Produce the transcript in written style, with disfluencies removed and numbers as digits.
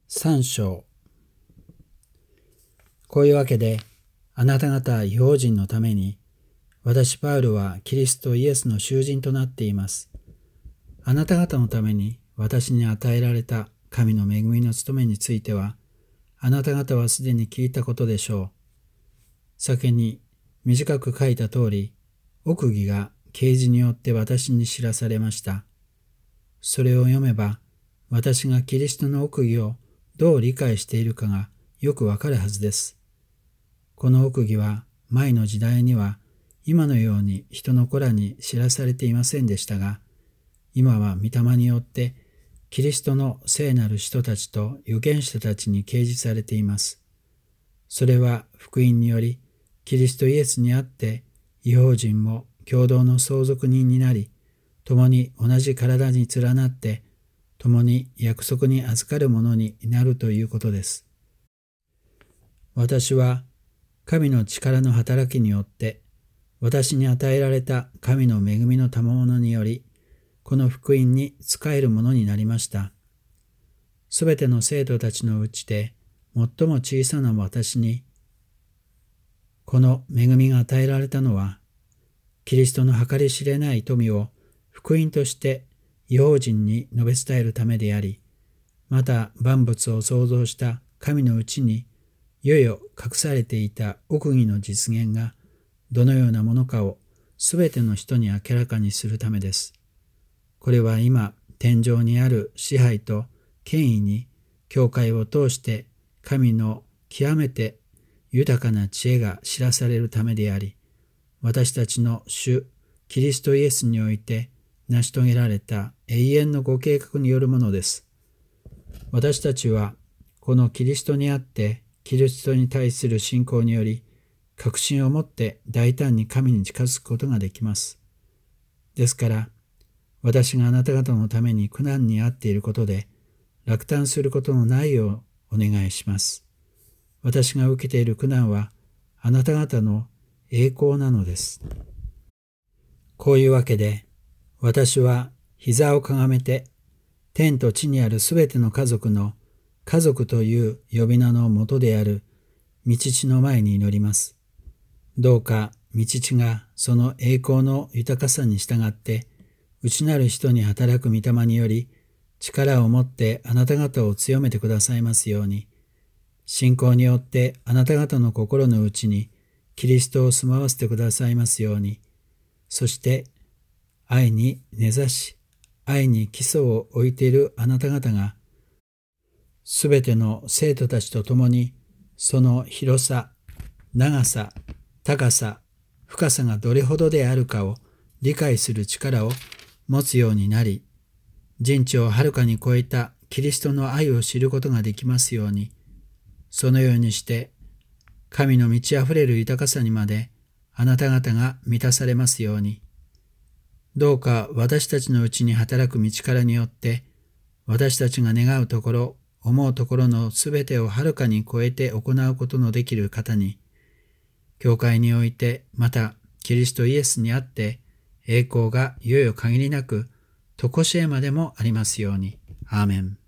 3章。こういうわけで、あなた方異邦人のために、私パウルはキリストイエスの囚人となっています。あなた方のために私に与えられた神の恵みの務めについては、あなた方はすでに聞いたことでしょう。先に短く書いた通り、奥義が啓示によって私に知らされました。それを読めば、私がキリストの奥義をどう理解しているかがよくわかるはずです。この奥義は前の時代には今のように人の子らに知らされていませんでしたが、今は御霊によってキリストの聖なる人たちと預言者たちに掲示されています。それは福音により、キリストイエスにあって異邦人も共同の相続人になり、共に同じ体に連なって、共に約束に預かるものになるということです。私は神の力の働きによって、私に与えられた神の恵みの賜物により、この福音に仕えるものになりました。すべての生徒たちのうちで、最も小さな私に、この恵みが与えられたのは、キリストの計り知れない富を福音として異邦人に述べ伝えるためであり、また万物を創造した神のうちに、いよいよ隠されていた奥義の実現がどのようなものかをすべての人に明らかにするためです。これは今、天上にある支配と権威に、教会を通して神の極めて豊かな知恵が知らされるためであり、私たちの主キリストイエスにおいて成し遂げられた永遠のご計画によるものです。私たちはこのキリストにあってキリストに対する信仰により確信を持って大胆に神に近づくことができます。ですから私があなた方のために苦難に遭っていることで落胆することのないようお願いします。私が受けている苦難はあなた方の栄光なのです。こういうわけで私は膝をかがめて天と地にあるすべての家族の家族という呼び名の元である御父の前に祈ります。どうか御父がその栄光の豊かさに従って内なる人に働く御霊により力を持ってあなた方を強めてくださいますように、信仰によってあなた方の心の内にキリストを住まわせてくださいますように、そして愛に根ざし、愛に基礎を置いているあなた方が、すべての生徒たちと共にその広さ、長さ、高さ、深さがどれほどであるかを理解する力を持つようになり、人知をはるかに超えたキリストの愛を知ることができますように、そのようにして神の満ち溢れる豊かさにまであなた方が満たされますように、どうか私たちのうちに働く道からによって私たちが願うところ、思うところのすべてをはるかに超えて行うことのできる方に、教会においてまたキリストイエスにあって栄光がいよいよ限りなく常しえまでもありますように。アーメン。